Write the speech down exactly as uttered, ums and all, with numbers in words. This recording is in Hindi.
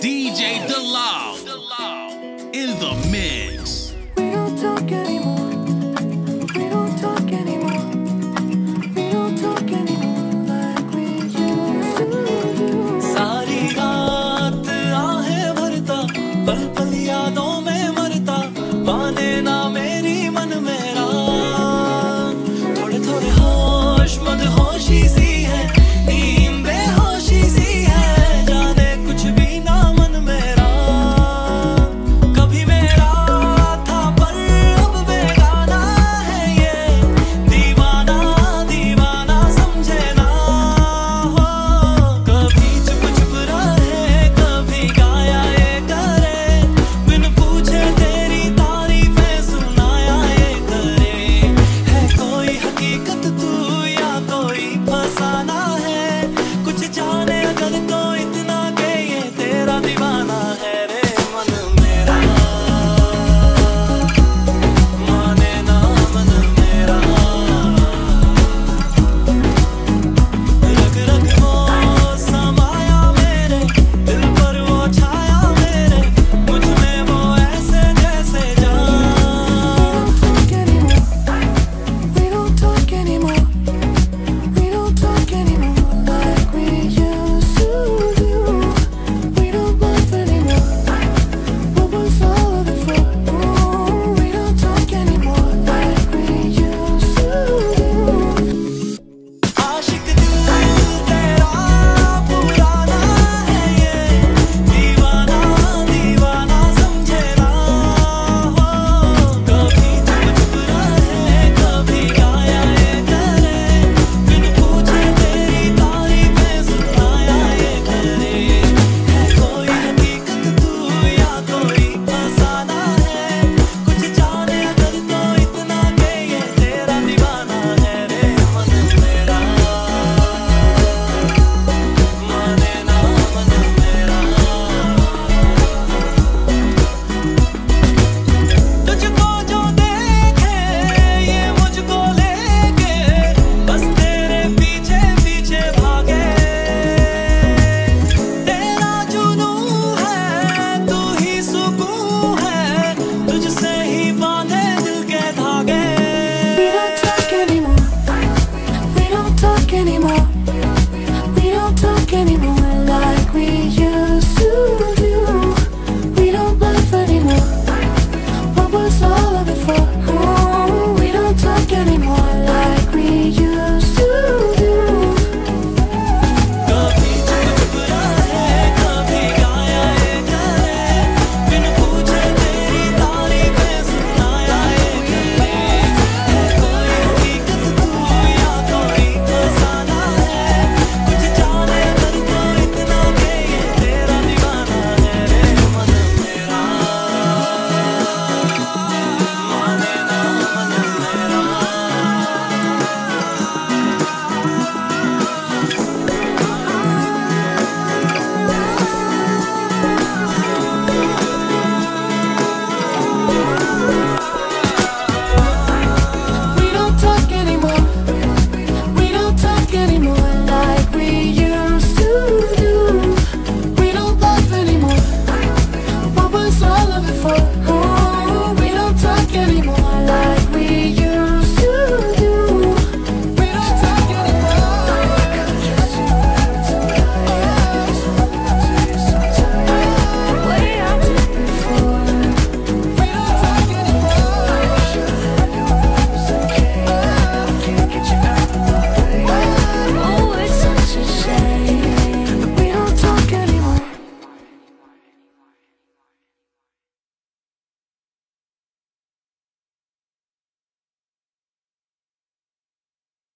D J Delau in the mix. We don't talk anymore. We don't talk anymore. We don't talk anymore like we used to do. सारी रात आहें भरता, पल पल यादों में मरता, माने ना मेरी मन मेरा। थोड़े थोड़े होश मदहोशी सी है, नींद बेहोशी सी है, जाने कुछ भी ना मन मेरा। कभी मेरा था पर अब बेगाना है ये, दीवाना दीवाना समझे ना हो। कभी चुप चुप रहे, कभी गाया ये करे, बिन पूछे तेरी तारीफें सुनाया ये करे। है कोई हकीकत तू या कोई फसाना है, कुछ जाने अगर तो इतना के ये तेरा दीवाना है रे मन मेरा। माने ना मन मेरा, रग रग वो समाया मेरे दिल पर, वो छाया मेरे मुझ में, वो ऐसे जैसे जान। We don't talk anymore. We don't talk anymore like we used to do. We don't laugh anymore. What was all of it for? Oh, we don't talk anymore like we used to do. आशिक दिल तेरा पुराना है ये, दीवाना दीवाना समझे ना हो। कभी चुप चुप रहे, कभी गाया ये करे, बिन पूछे तेरी तारीफें सुनाया ये करे। है कोई हकीकत तू या कोई फसाना है, कुछ जाने अगर तो इतना के ये तेरा दीवाना है रे मन मेरा। माने ना मन मेरा, तुझको जो देखे ये मुझको लेके, बस तेरे पीछे पीछे भागे। तेरा जुनून है, तू ही सुकून है, तुझसे ही बांधे दिल के धागे। We don't talk anymore. We don't talk anymore.